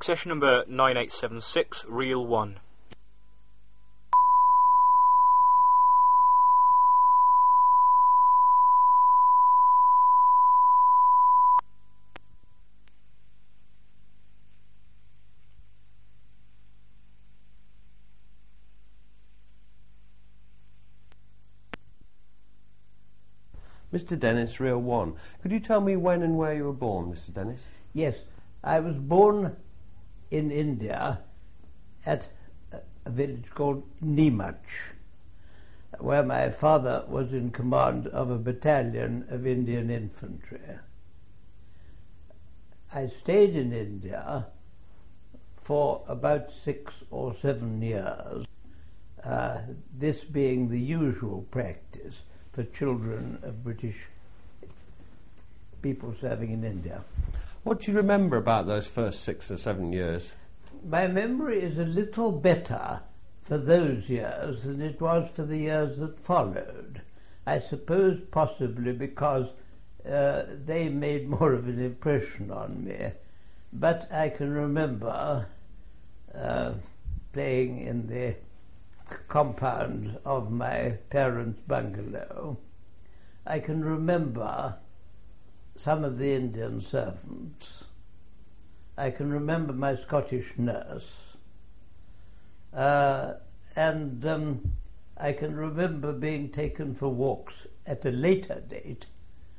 Session number 9876, Reel 1. Mr. Dennis, Reel 1. Could you tell me when and where you were born, Mr. Dennis? Yes, I was born in India at a village called Neemuch, where my father was in command of a battalion of Indian infantry. I stayed in India for about 6 or 7 years, this being the usual practice for children of British people serving in India. What do you remember about those first 6 or 7 years? My memory is a little better for those years than it was for the years that followed. I suppose possibly because they made more of an impression on me. But I can remember playing in the compound of my parents' bungalow. I can remember some of the Indian servants. I can remember my Scottish nurse. And I can remember being taken for walks at a later date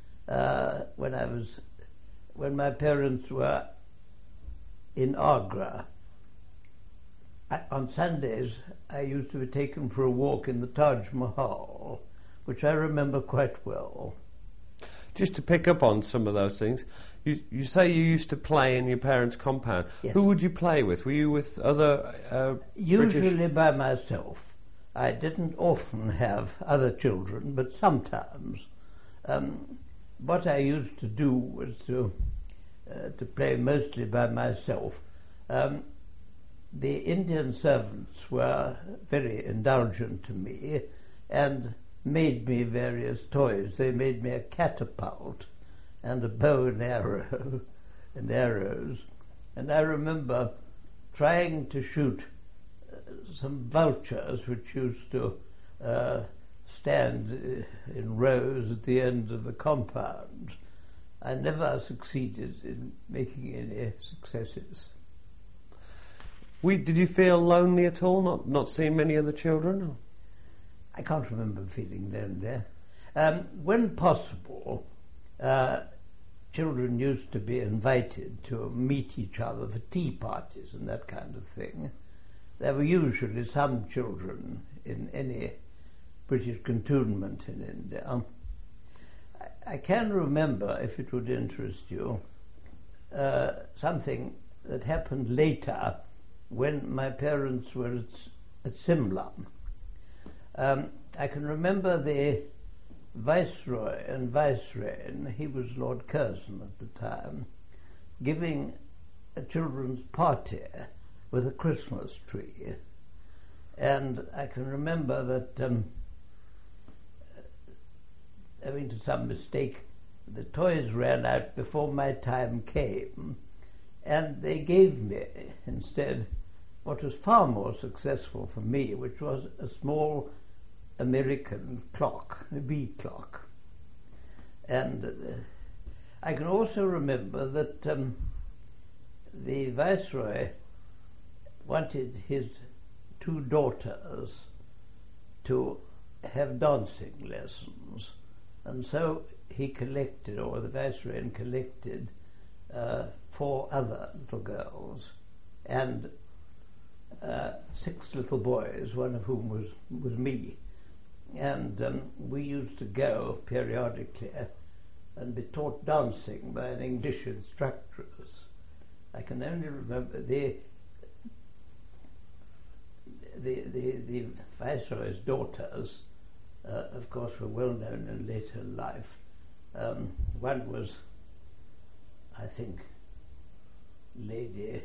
when my parents were in Agra. On Sundays, I used to be taken for a walk in the Taj Mahal, which I remember quite well. Just to pick up on some of those things, you say you used to play in your parents' compound. Yes. Who would you play with? Were you with other Usually British? by myself. I didn't often have other children, but sometimes. What I used to do was to play mostly by myself. The Indian servants were very indulgent to me and made me various toys. They made me a catapult and a bow and arrow and arrows. And I remember trying to shoot some vultures which used to stand in rows at the end of the compound. I never succeeded in making any successes. Did you feel lonely at all, not seeing many other children? I can't remember feeling lonely. When possible, children used to be invited to meet each other for tea parties and that kind of thing. There were usually some children in any British cantonment in India. I can remember, if it would interest you, something that happened later when my parents were at Simla. I can remember the Viceroy and Vicereine, he was Lord Curzon at the time, giving a children's party with a Christmas tree. And I can remember that, owing to some mistake, the toys ran out before my time came, and they gave me instead what was far more successful for me, which was a small American clock, a bee clock. And I can also remember that the Viceroy wanted his 2 daughters to have dancing lessons, and so he collected, or the Viceroy collected, 4 other little girls and 6 little boys, one of whom was me. And we used to go periodically and be taught dancing by an English instructress. I can only remember the Viceroy's daughters, of course, were well known in later life. One was, I think, Lady.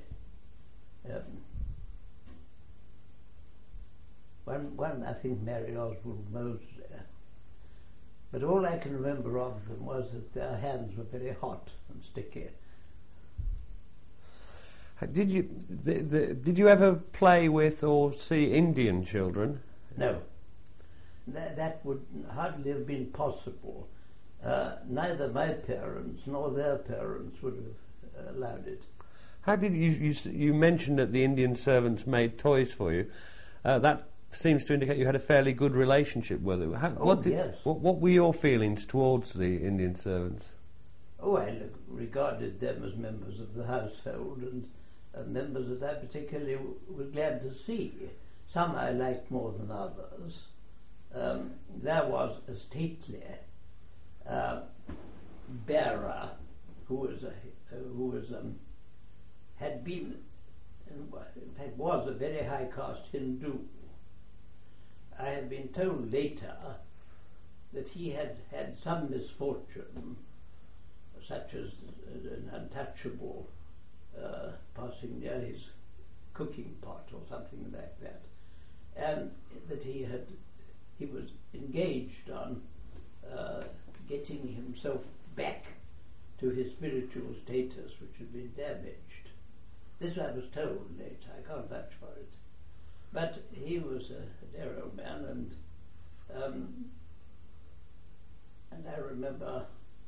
One, I think, Mary Oswald Mosley. But all I can remember of them was that their hands were very hot and sticky. Did you ever play with or see Indian children? No. That would hardly have been possible. Neither my parents nor their parents would have allowed it. How did you mentioned that the Indian servants made toys for you? That seems to indicate you had a fairly good relationship with them. Yes. What were your feelings towards the Indian servants? Oh, I regarded them as members of the household and members that I particularly was glad to see. Some I liked more than others. There was a stately bearer who had been, in fact, was a very high caste Hindu. I have been told later that he had had some misfortune, such as an untouchable passing near his cooking pot or something like that, and that he was engaged on getting himself back to his spiritual status, which had been damaged. This I was told later. I can't vouch for it, but he was a dear old man, and I remember.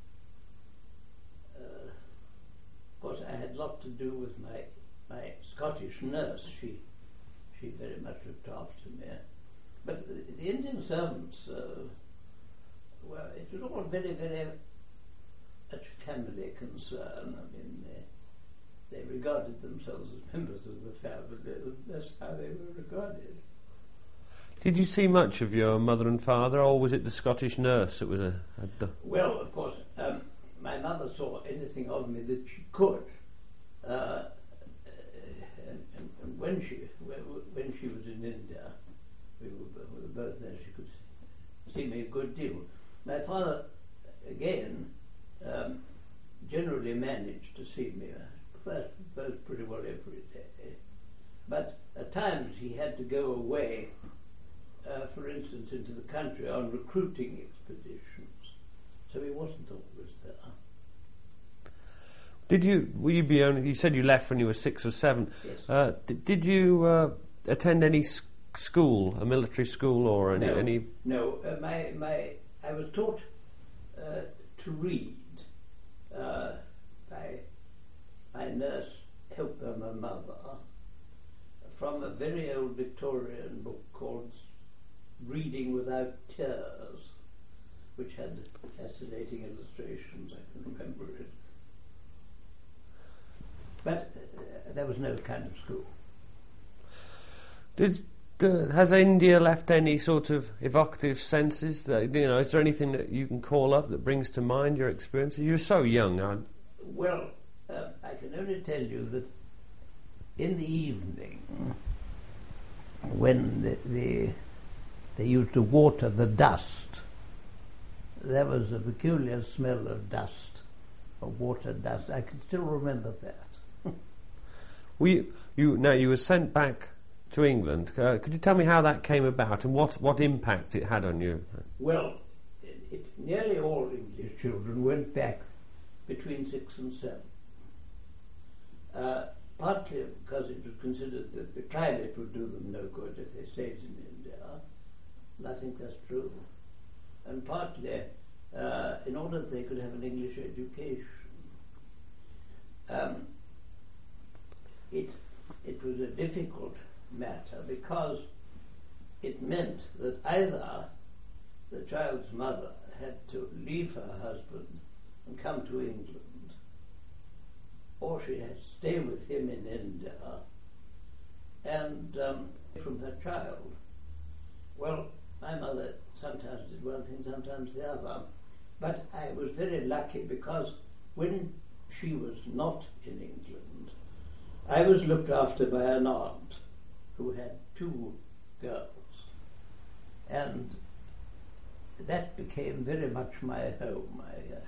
Of course, I had a lot to do with my Scottish nurse. She very much looked after me. But the Indian servants, well, it was all very, very much family concern. I mean, they regarded themselves as members of the family. That's how they were regarded. Did you see much of your mother and father, or was it the Scottish nurse that was Well, of course, my mother saw anything of me that she could, and when she was in India, we were both there. She could see me a good deal. My father, again, generally managed to see me both pretty well every day, but at times he had to go away, for instance, into the country on recruiting expeditions. So he wasn't always there. Were you beyond? You said you left when you were 6 or 7. Yes. Did you attend any school, a military school, or any? No. I was taught to read by my nurse, helped by my mother, from a very old Victorian book called Reading Without Tears, which had fascinating illustrations. I can remember it. But there was no kind of school. Has India left any sort of evocative senses? That, is there anything that you can call up that brings to mind your experiences? You were so young. Well, I can only tell you that in the evening, when they used to water the dust, there was a peculiar smell of dust, of water dust. I can still remember that. You were sent back to England. Could you tell me how that came about and what impact it had on you? Well, nearly all English children went back between 6 and 7. Partly because it was considered that the climate would do them no good if they stayed in India, and I think that's true. And partly in order that they could have an English education. It was a difficult matter because it meant that either the child's mother had to leave her husband and come to England, or she had to stay with him in India and from her child. Well, my mother sometimes did one thing, sometimes the other, but I was very lucky because when she was not in England, I was looked after by an aunt who had 2 girls, and that became very much my home.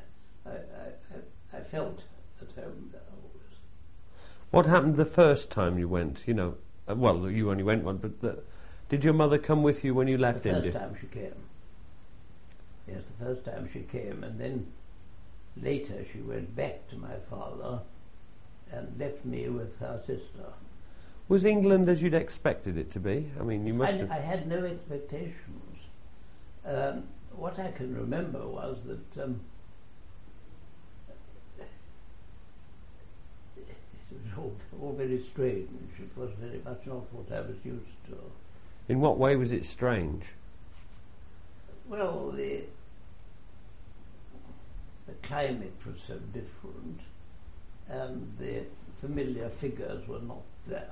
I felt at home there always. What happened the first time you went? Well, you only went one, but did your mother come with you when you left India? The first time she came. Yes, the first time she came, and then later she went back to my father and left me with her sister. Was England as you'd expected it to be? I mean, you must have... I had no expectations. What I can remember was that it was all very strange. It was very much not what I was used to. In what way was it strange? Well, the climate was so different, and the familiar figures were not there,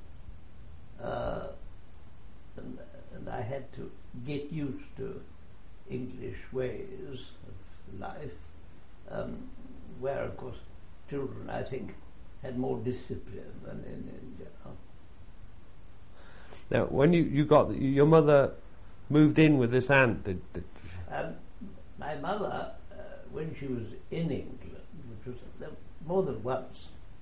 and I had to get used to English ways of life, where, of course, children, I think, had more discipline than in India. Now, when you got your mother moved in with this aunt, my mother, when she was in England, which was more than once,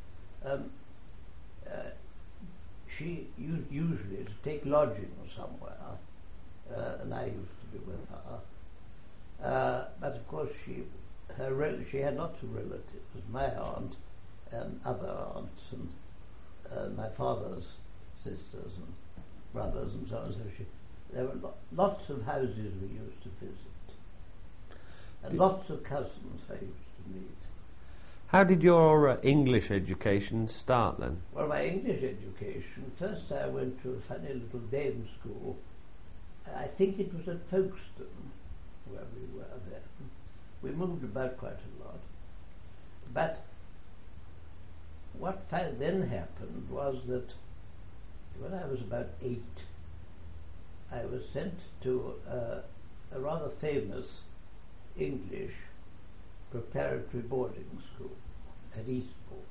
she used usually to take lodging somewhere, and I used to be with her. But of course, she had lots of relatives, my aunt and other aunts, and my father's sisters and brothers and so on. So there were lots of houses we used to visit, and lots of cousins I used to meet. How did your English education start then? Well, my English education, first I went to a funny little dame school. I think it was at Folkestone, where we were then. We moved about quite a lot. But what then happened was that when I was about 8, I was sent to a rather famous English preparatory boarding school at Eastbourne.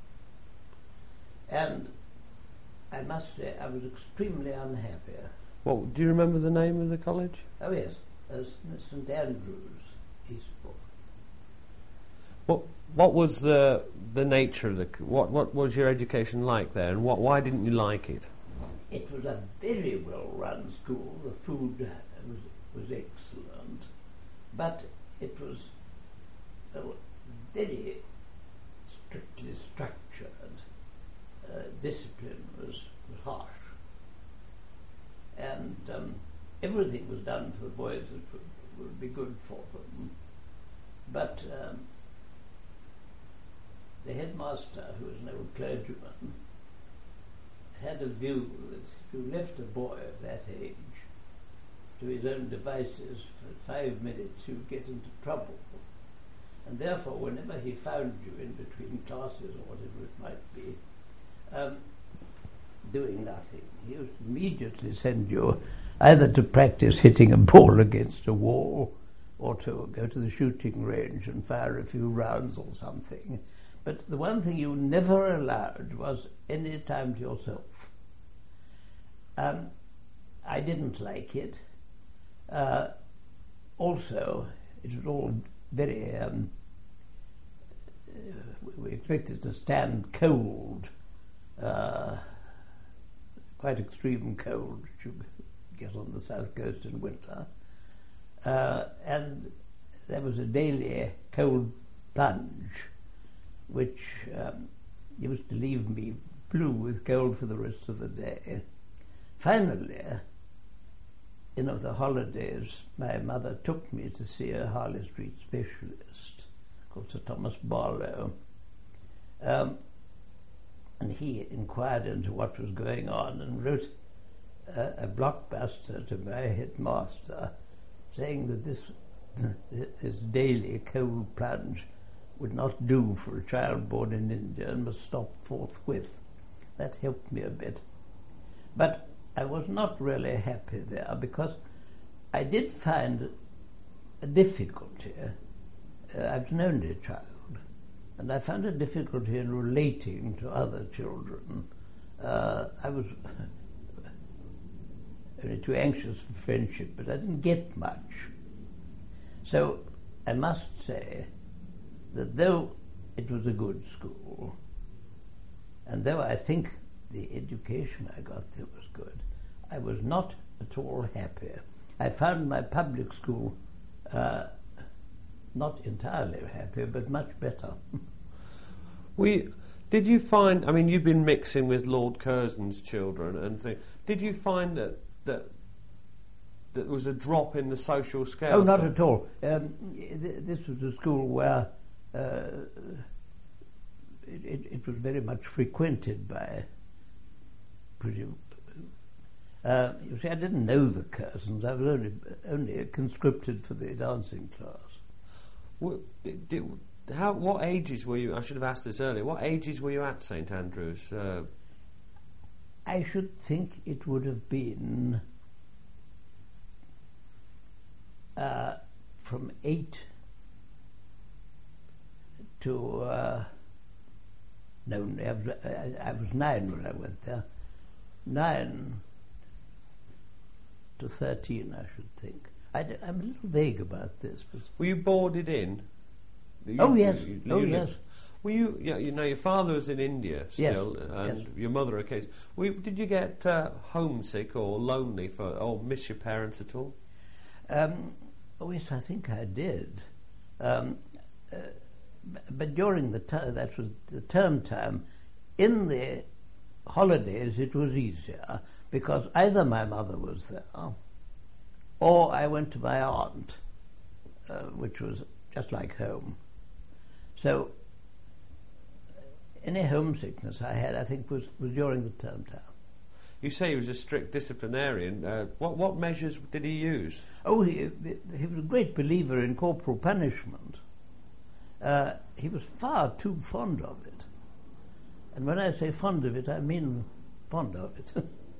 And I must say I was extremely unhappy. Well, do you remember the name of the college? Oh yes, St Andrews, Eastbourne. What was the nature of what was your education like there, and why didn't you like it? It was a very well run school. The food was excellent, but it was very strictly structured. Discipline was harsh, and everything was done for the boys that would be good for them. But the headmaster, who was an old clergyman, had a view that if you left a boy of that age to his own devices for 5 minutes, you'd get into trouble. And therefore, whenever he found you in between classes or whatever it might be, doing nothing, he would immediately send you either to practice hitting a ball against a wall or to go to the shooting range and fire a few rounds or something. But the one thing you never allowed was any time to yourself. I didn't like it. Also, it was all very... we expected to stand cold, quite extreme cold, which you get on the south coast in winter. And there was a daily cold plunge, which used to leave me blue with cold for the rest of the day. Finally, in the holidays, my mother took me to see a Harley Street specialist called Sir Thomas Barlow, and he inquired into what was going on and wrote a blockbuster to my headmaster saying that this daily cold plunge would not do for a child born in India and must stop forthwith. That helped me a bit. But I was not really happy there because I did find a difficulty. I was an only child, and I found a difficulty in relating to other children. I was only too anxious for friendship, but I didn't get much. So I must say that though it was a good school, and though I think the education I got there was good, I was not at all happy. I found my public school not entirely happy, but much better. Did Did you find? I mean, you've been mixing with Lord Curzon's children and things. Did you find that there was a drop in the social scale? Oh, not at all. This was a school where it was very much frequented by pretty. You see, I didn't know the Curzons. I was only conscripted for the dancing class. What ages were you? I should have asked this earlier. What ages were you at St Andrews? I should think it would have been from 8 to no, I was 9 when I went there. 9 to 13, I should think. I'm a little vague about this. But were you boarded in? Yes. Yes. Were you? Yeah, you know, your father was in India still, yes. and Yes. your mother occasionally. Did you get homesick or lonely or miss your parents at all? Yes, I think I did. But during that was the term time. In the holidays, it was easier because either my mother was there, or I went to my aunt, which was just like home. So any homesickness I had, I think, was during the term time. You say he was a strict disciplinarian. What measures did he use? Oh, he was a great believer in corporal punishment. He was far too fond of it. And when I say fond of it, I mean fond of it.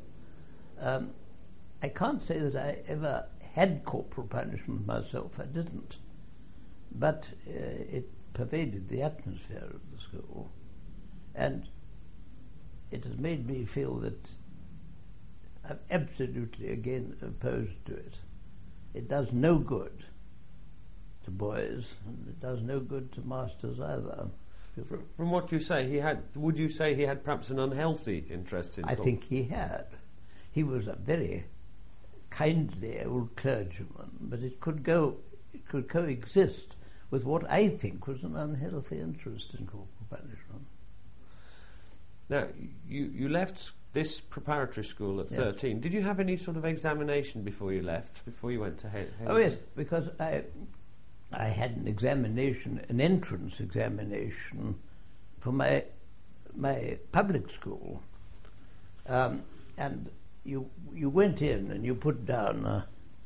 I can't say that I ever had corporal punishment myself. I didn't. But it pervaded the atmosphere of the school. And it has made me feel that I'm absolutely again opposed to it. It does no good to boys, and it does no good to masters either. From what you say, would you say he had perhaps an unhealthy interest in? I think he had. He was a very kindly old clergyman, but it could coexist with what I think was an unhealthy interest in corporal punishment. Now, you left this preparatory school at 13. Did you have any sort of examination before you left, before you went to Oh yes, because I had an examination, an entrance examination for my public school, and you went in and you put down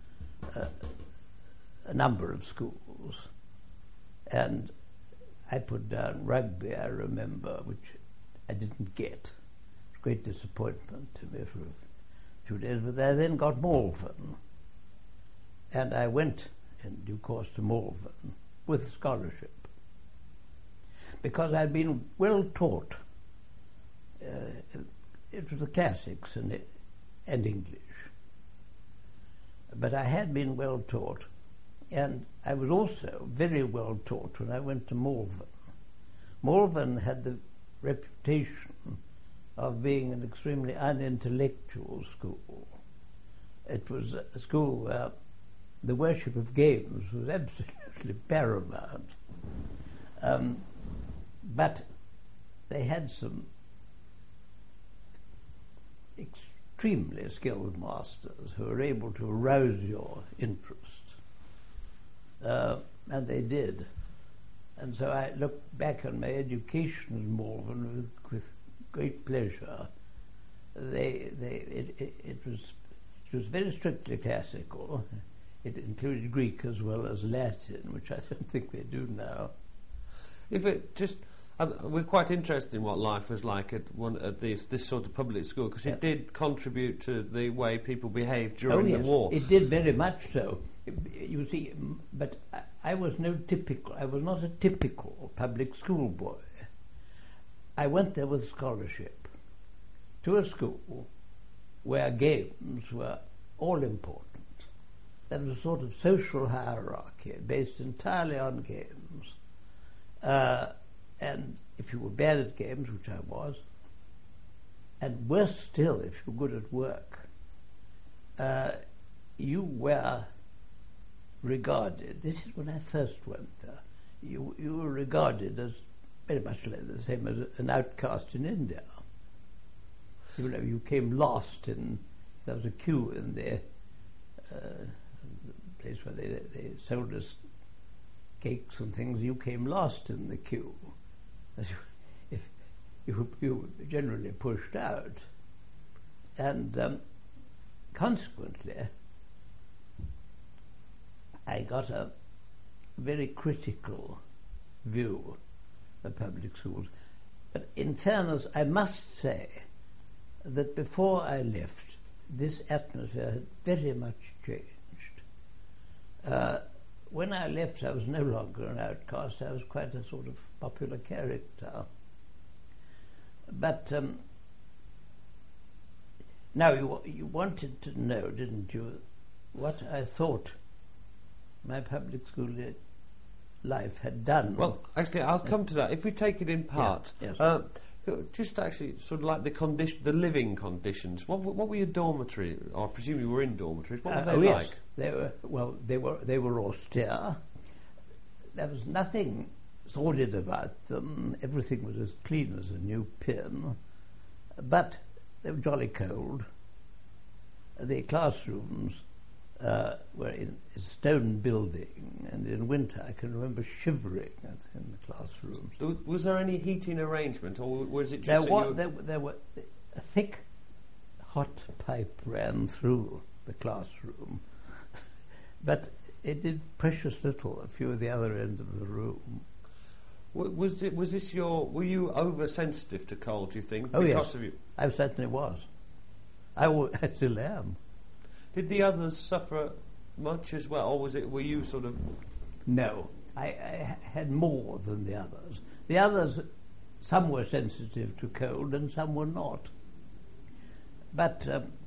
a number of schools, and I put down Rugby, I remember, which I didn't get. Great disappointment to me for a few days, but I then got Malvern, and I went in due course to Malvern with a scholarship because I'd been well taught. It was the classics and English, but I had been well taught, and I was also very well taught when I went to Malvern. Malvern had the reputation of being an extremely unintellectual school. It was a school where the worship of games was absolutely paramount. But they had some extremely skilled masters who were able to arouse your interest. And they did. And so I look back on my education in Malvern with great pleasure. It was very strictly classical. It included Greek as well as Latin, which I don't think they do now. We're quite interested in what life was like at this sort of public school, because it did contribute to the way people behaved during the war. It did very much so. You see, but I was not a typical public school boy. I went there with scholarship to a school where games were all important. There was a sort of social hierarchy based entirely on games. And if you were bad at games, which I was, and worse still, if you were good at work, you were regarded, this is when I first went there, you were regarded as very much like the same as an outcast in India. You know, you came last there was a queue in the place where they sold us cakes and things. You came last in the queue. If you were generally pushed out. And consequently, I got a very critical view of public schools. But in fairness, I must say that before I left, this atmosphere had very much changed. When I left, I was no longer an outcast. I was quite a sort of popular character. But now you wanted to know, didn't you, what I thought my public school life had done. Well, actually, I'll come to that. If we take it in parts, yes. Just actually sort of like the living conditions. What were your dormitory? I presume you were in dormitories. What were they like? Yes. They were austere. There was nothing sordid about them. Everything was as clean as a new pin. But they were jolly cold. The classrooms were in a stone building, and in winter I can remember shivering in the classrooms. Was there any heating arrangement, or was it just there were a thick hot pipe ran through the classroom, but it did precious little if you were the other end of the room. Were you oversensitive to cold, do you think? Oh, because yes. of you? I certainly was. I still am. Did the others suffer much as well, or were you sort of... No, I had more than the others. The others, some were sensitive to cold and some were not. But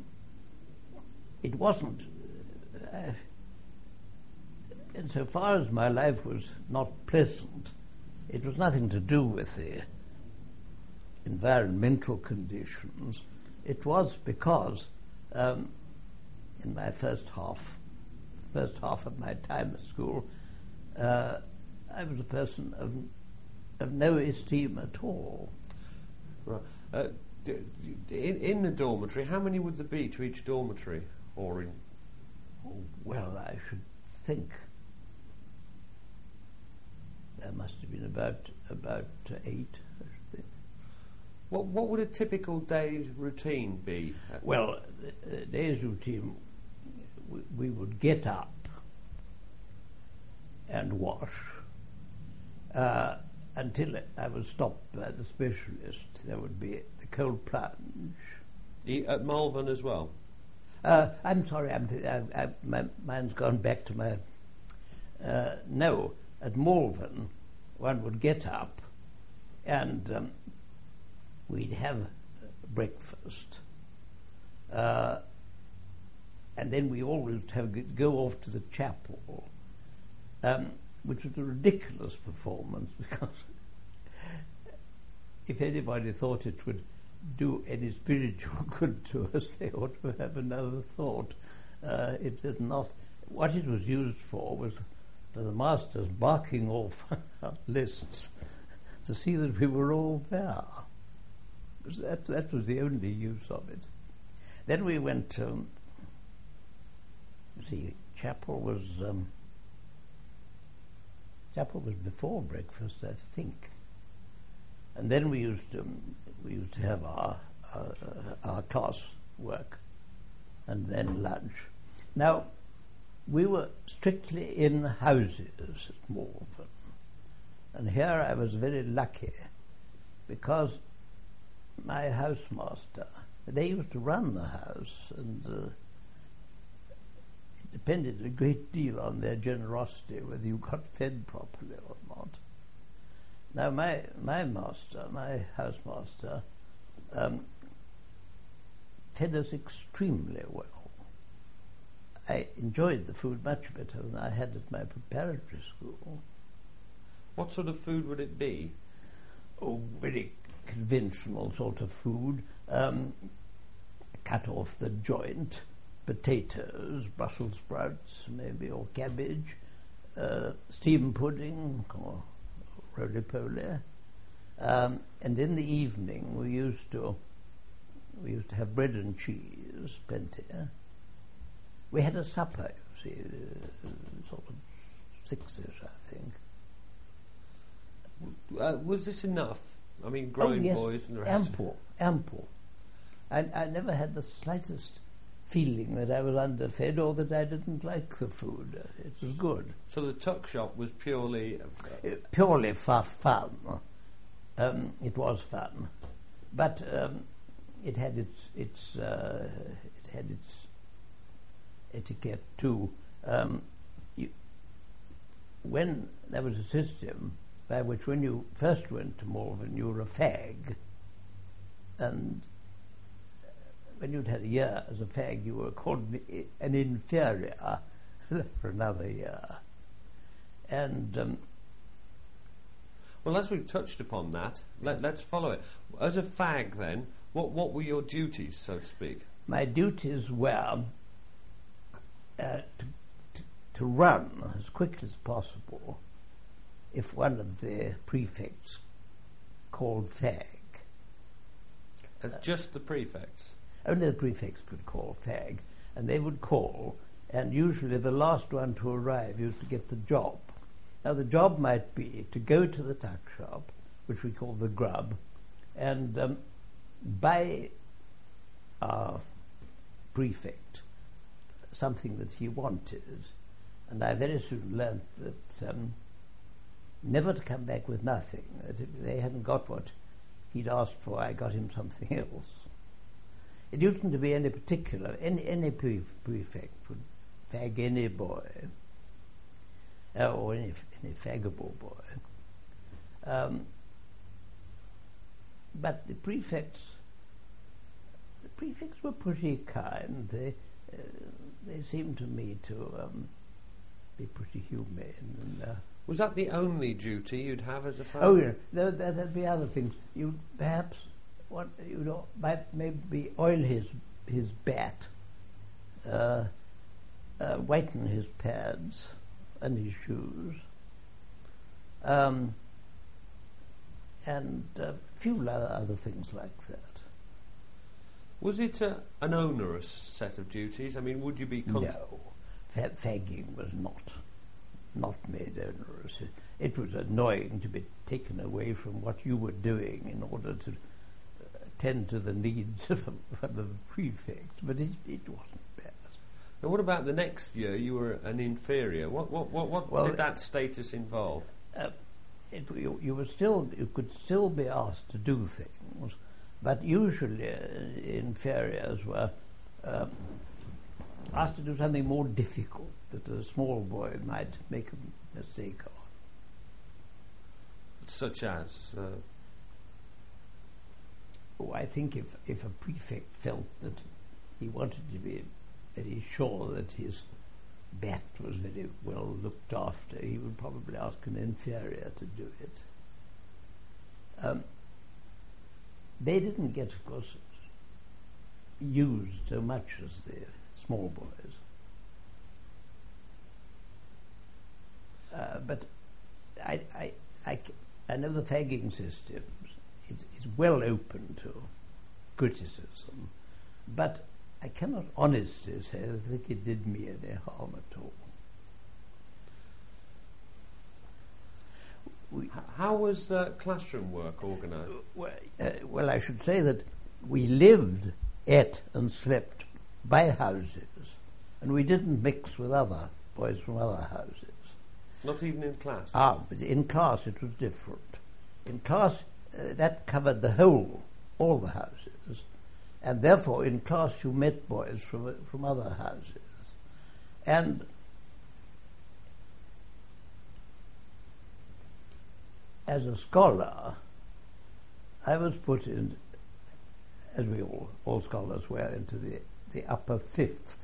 it wasn't... insofar as my life was not pleasant, it was nothing to do with the environmental conditions. It was because in my first half of my time at school, I was a person of no esteem at all. Right. In the dormitory, how many would there be to each dormitory? Or in? Oh, well, I should think there must have been about 8. I should think. What would a typical day's routine be? Well, the day's routine, we would get up and wash until I was stopped by the specialist. There would be the cold plunge. At Malvern as well? I'm sorry, my mind's gone back to my... no, at Malvern one would get up and we'd have breakfast. And then we always go off to the chapel, which was a ridiculous performance because if anybody thought it would do any spiritual good to us, they ought to have another thought. It did not. What it was used for was for the masters barking off our lists to see that we were all there. That was the only use of it. Then we went to... chapel was before breakfast, I think, and then we used to have our class work, and then lunch. Now, we were strictly in houses at Malvern, and here I was very lucky because my housemaster, they used to run the house, and depended a great deal on their generosity whether you got fed properly or not. Now my housemaster, fed us extremely well. I enjoyed the food much better than I had at my preparatory school. What sort of food would it be? Oh, very conventional sort of food. Cut off the joint. Potatoes, Brussels sprouts, maybe, or cabbage, steam pudding, or roly-poly, And in the evening we used to have bread and cheese, plenty. We had a supper, you see, sort of 6-ish, I think. Was this enough? I mean, growing yes, boys and the rest. Ample. I never had the slightest feeling that I was underfed or that I didn't like the food. It was good. So the tuck shop was purely Purely for fun. It was fun, but it had its etiquette too. When there was a system by which, when you first went to Malvern, you were a fag, and when you'd had a year as a fag, you were called an inferior for another year. And well, as we've touched upon that, let's follow it. As a fag, then, what were your duties, so to speak? My duties were to run as quickly as possible if one of the prefects called fag. As just the prefects? Only the prefects could call fag, and they would call, and usually the last one to arrive used to get the job. Now the job might be to go to the tuck shop, which we call the grub, and buy our prefect something that he wanted. And I very soon learnt that never to come back with nothing. That if they hadn't got what he'd asked for, I got him something else. It oughtn't to be any particular. Any prefect would fag any boy, or any faggable boy. But the prefects were pretty kind. They seemed to me to be pretty humane. And, was that the only duty you'd have as a fag? Oh, yeah. There'd be other things. You perhaps might maybe oil his bat, whiten his pads and his shoes, and a few other things like that. Was it an onerous set of duties? I mean, would you be... No, fagging was not made onerous. It was annoying to be taken away from what you were doing in order to attend to the needs of the prefects, but it wasn't bad. Now, what about the next year? You were an inferior. What did that status involve? You could still be asked to do things, but usually inferiors were asked to do something more difficult that a small boy might make a mistake on. Such as? I think if a prefect felt that he wanted to be very sure that his bat was very well looked after, he would probably ask an inferior to do it. They didn't get, of course, used so much as the small boys. But I know the fagging system is well open to criticism, but I cannot honestly say that I think it did me any harm at all. How was classroom work organised? Well, I should say that we lived, ate and slept by houses, and we didn't mix with other boys from other houses. Not even in class? But in class it was different. In class that covered all the houses, and therefore in class you met boys from other houses. And as a scholar, I was put in, as we all scholars were, into the upper fifth.